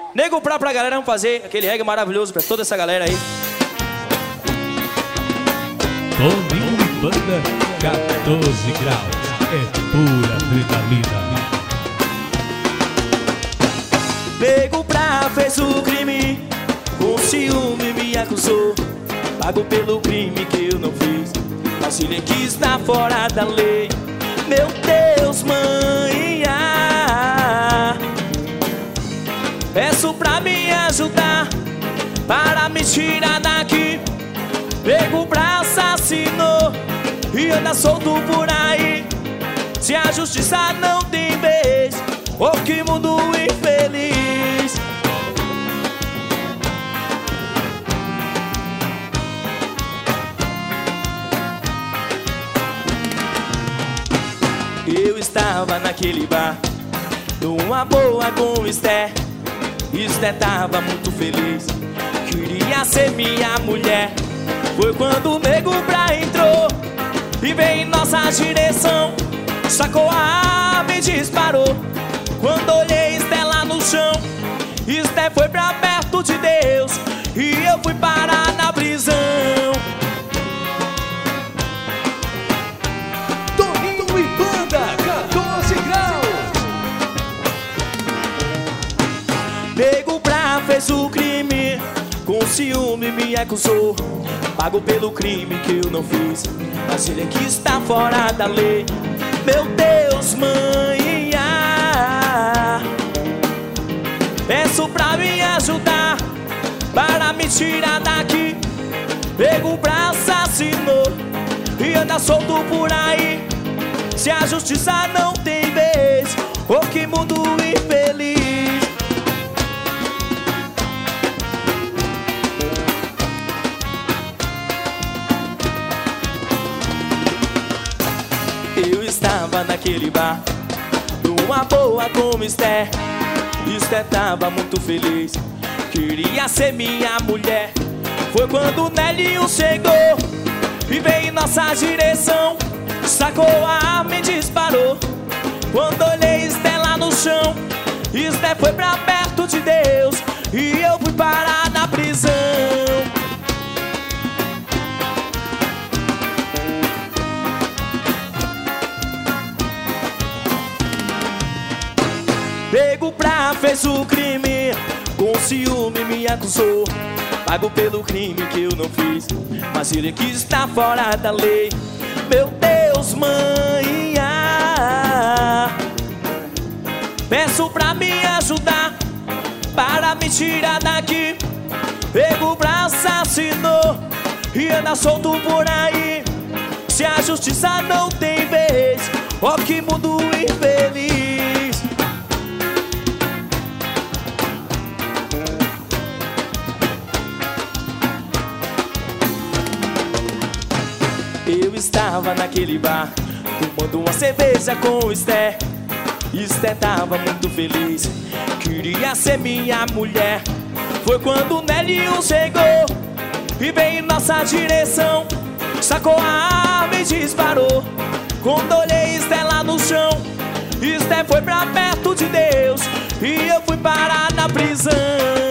Nego pra galera, vamos fazer aquele reggae maravilhoso pra toda essa galera aí. Toninho e Banda, 14 graus. É pura adrenalina. Nego pra fez o crime, com ciúme me acusou. Pago pelo crime que eu não fiz, mas ele que está fora da lei. Meu Deus, mãe, peço pra me ajudar, para me tirar daqui. Nego pra assassinou e anda solto por aí. Se a justiça não tem vez, oh que mundo infeliz. Eu estava naquele bar, numa boa com Esther. Esther tava muito feliz, queria ser minha mulher. Foi quando o nego pra entrou e veio em nossa direção, sacou a arma e disparou. Quando olhei Esther lá no chão, Esther foi pra perto de Deus e eu fui parar na prisão. Toninho e Banda, 14 graus. Nego pra fez o crime, com ciúme me acusou. Pago pelo crime que eu não fiz, mas ele aqui está fora da lei. Meu Deus, mãe, peço pra me ajudar, para me tirar daqui. Nego pra assassinou e anda solto por aí. Se a justiça não tem vez, oh que mundo infeliz. Eu estava naquele bar, numa boa com Esther. Esther tava muito feliz, queria ser minha mulher. Foi quando o Nelinho chegou e veio em nossa direção, sacou a arma e disparou. Quando olhei Esther lá no chão, Esther foi pra perto de Deus e eu fui parar na prisão. Nego pra fez o crime, com ciúme me acusou. Pago pelo crime que eu não fiz, mas ele que está fora da lei. Meu Deus, mãe, peço pra me ajudar, para me tirar daqui. Nego pra assassinou e anda solto por aí. Se a justiça não tem vez, oh que mundo infeliz. Eu estava naquele bar, tomando uma cerveja com Esther. Esther tava muito feliz, queria ser minha mulher. Foi quando o Nelinho chegou e veio em nossa direção, sacou a arma e disparou. Quando olhei Esther lá no chão, Esther foi pra perto de Deus e eu fui parar na prisão.